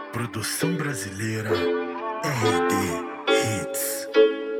Produção brasileira RD Hits.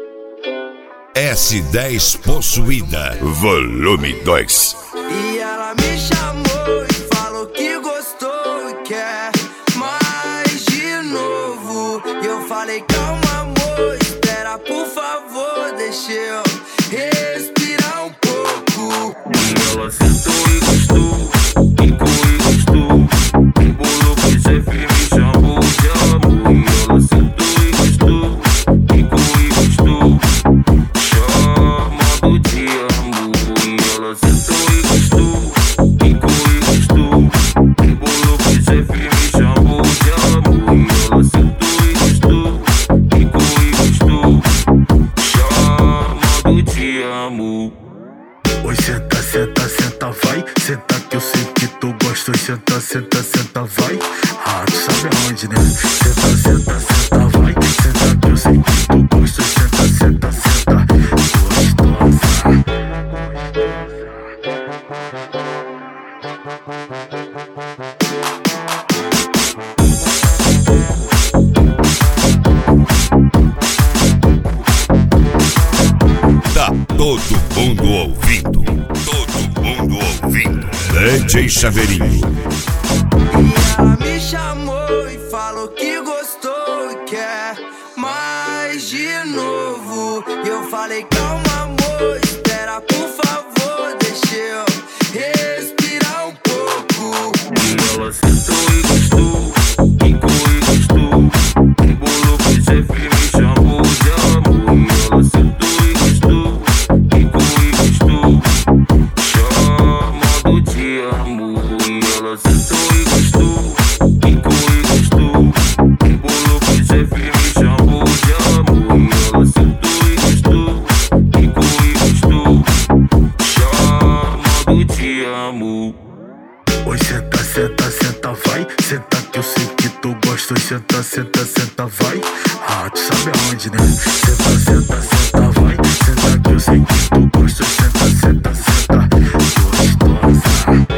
S10 Possuída, volume 2. E ela me chamou e falou que gostou e quer mais de novo. E eu falei, calma amor, espera por favor, deixa eu respirar um pouco. E ela sentou e gostou, quicou e gostou, embolou pro chefe e me chamou de amor. E ela sentou e gostou, quicou e gostou, chamado de amor. E ela sentou e gostou, quicou e gostou, embolou pro chefe e me chamou de amor. E ela sentou e gostou, quicou e gostou, chamado de amor. Oi, senta, senta, senta, vai. Senta que eu sei que tu gosta. Oi, senta, senta, senta, vai. Ah, tu sabe aonde, né? Senta, senta, senta, vai. Senta que eu sei que tu gosta. Oi, senta, senta, senta, gostosa. Tá todo mundo ouvindo, todo mundo ouvindo. DJ Chaveirinho. E ela me chamou e falou que gostou e quer mais de novo. E eu falei, calma amor, espera por favor, deixa eu respirar um pouco. E ela sentou e gostou, quicou e gostou, embolou pro chefe e me chamou de amor. E ela sentou e gostou, quicou e gostou, chamado de amor. E ela sentou e gostou, quicou e gostou, embolou pro chefe e me chamou de amor. E ela sentou e gostou, quicou e gostou, chamado de amor. Oi, senta, senta, senta, vai. Senta que eu sei que tu gosta. Oi, senta, senta, senta, vai. Ah, tu sabe aonde, né? Senta, senta, senta, vai. Senta que eu sei que tu gosta. Oi, senta, senta, senta, gostosa.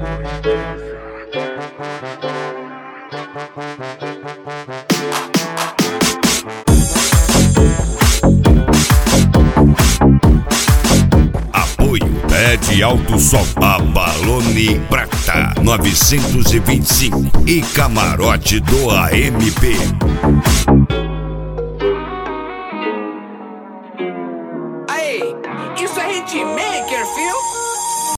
Apoio Pede Alto Sol, Abalone Prata 925 e Camarote do AMP.